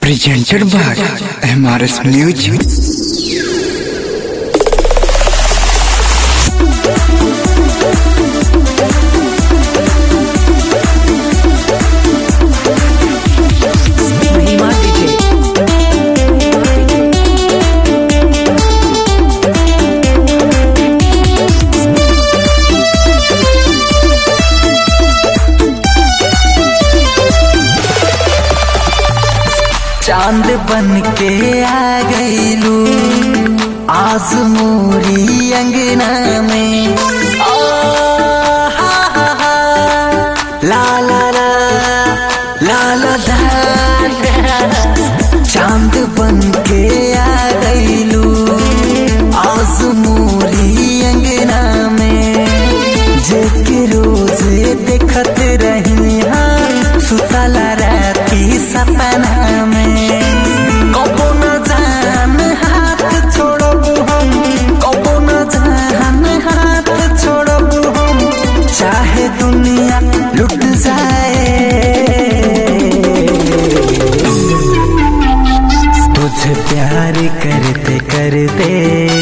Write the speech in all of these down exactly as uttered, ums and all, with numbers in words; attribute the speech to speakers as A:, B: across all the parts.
A: presented by M R S Music.
B: चांद बन के आ गईलू आज मोरी अंगना में आ, हा, हा, हा, ला ला ला ला ला ला चांद बन के आ गईलू आज मोरी अंगना में जेके रोज देखत रही हाँ सुतला राती सपना में दुनिया लुट जाए तुझे प्यार करते करते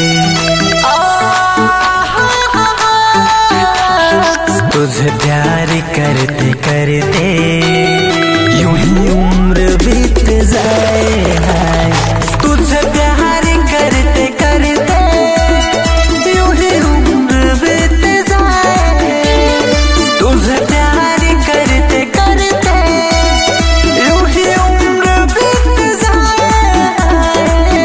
B: तुझे प्यार करते करते यूं ही उम्र बीत जाए तुझे प्यार करते करते यूं ही उम्र बीत जाए तुझे प्यार करते करते यूं ही उम्र बीत जाए।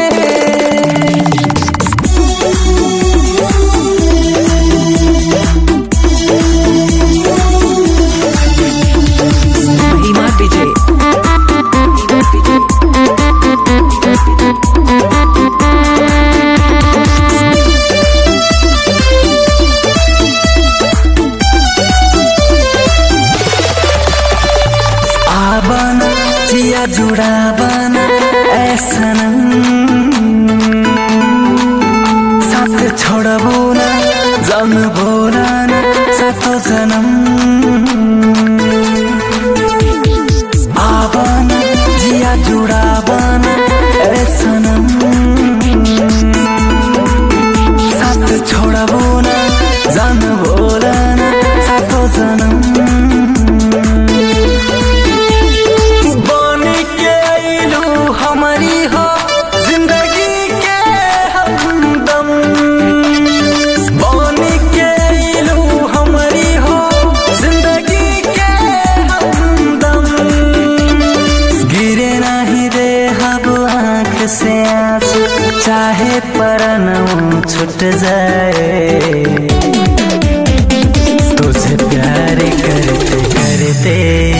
B: महिमा डीजे आबना जिया जुड़ा बना ऐसा साथ छोड़बो ना जम बोला ना सातो जन्म आबना जिया जुड़ा बना ऐसा साथ छोड़बो ना जम बोला ना सातो जन्म हमारी हो जिंदगी के हमदम बन के लू हमारी हो जिंदगी के हमदम गिरे नहीं दे हब आँख से आंसू चाहे परनों छूट जाए तुझे प्यार करते करते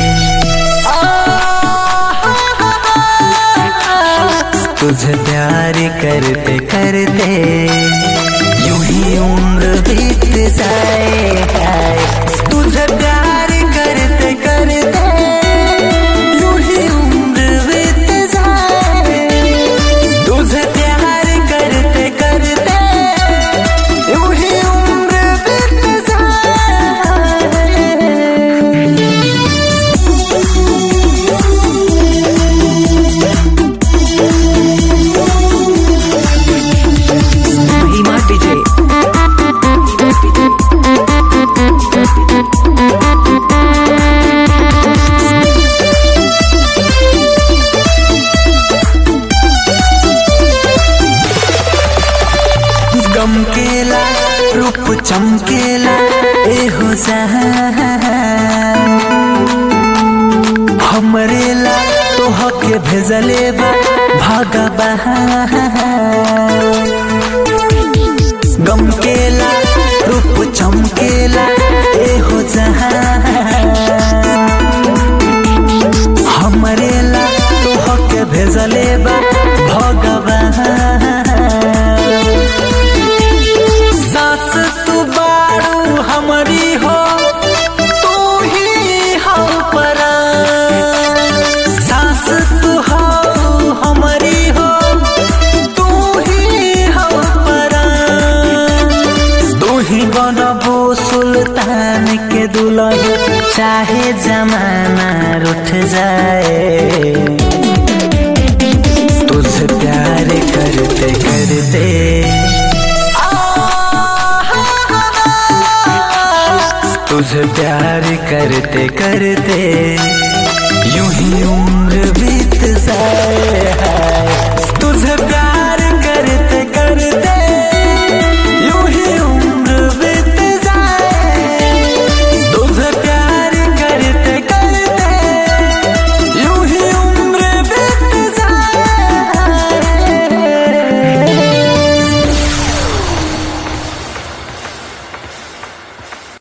B: तुझे प्यार करते करते यूं ही उम्र बीत जाए तुझे प्यार करते करते यूं ही उम्र बीत जाए तुझे प्यार करते करते यूं ही उम्र बीत जाए। महिमा डीजे गम केला रूप चमकेला ए हो हमरे ला तो हके भेजले बा भगवान गम केला रूप चमकेला ए हो हमरे ला तो हके भेजले बा भगवान सास तू बारू हमारी हो तू ही हो परान सास तू हो हमारी हो तू ही हो परान तू ही बनबो सुल्तान के दुल्हन चाहे जमाना रूठ जाए से तुझे प्यार करते करते यूं ही उम्र बीत जाए है तुझे प्यार